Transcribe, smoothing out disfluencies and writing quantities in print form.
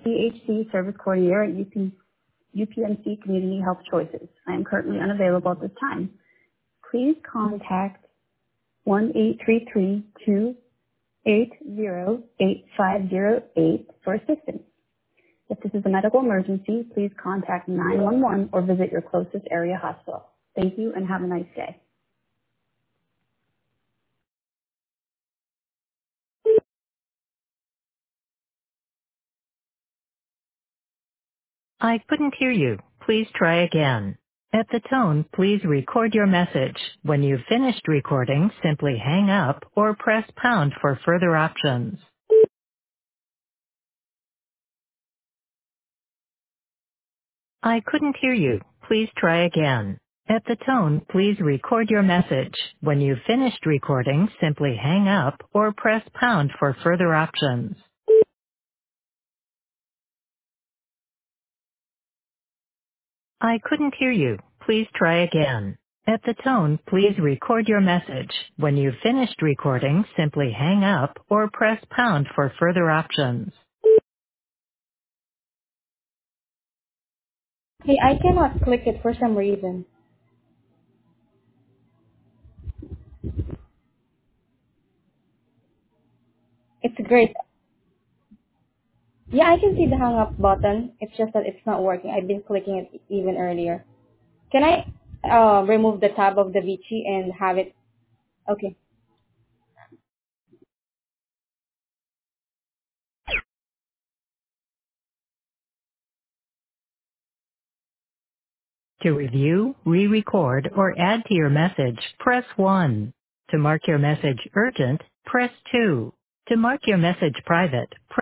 CHC Service Coordinator at UPMC Community Health Choices. I am currently unavailable at this time. Please contact 1-833-280-8508 for assistance. If this is a medical emergency, please contact 911 or visit your closest area hospital. Thank you and have a nice day. I couldn't hear you. Please try again. At the tone, please record your message. When you've finished recording, simply hang up or press pound for further options. I couldn't hear you. Please try again. At the tone, please record your message. When you've finished recording, simply hang up or press pound for further options. I couldn't hear you. Please try again. At the tone, please record your message. When you've finished recording, simply hang up or press pound for further options. Hey, I cannot click it for some reason. It's great. Yeah, I can see the hang up button. It's just that it's not working. I've been clicking it even earlier. Can I remove the tab of the Vici and have it? Okay. To review, re-record, or add to your message, press 1. To mark your message urgent, press 2. To mark your message private, press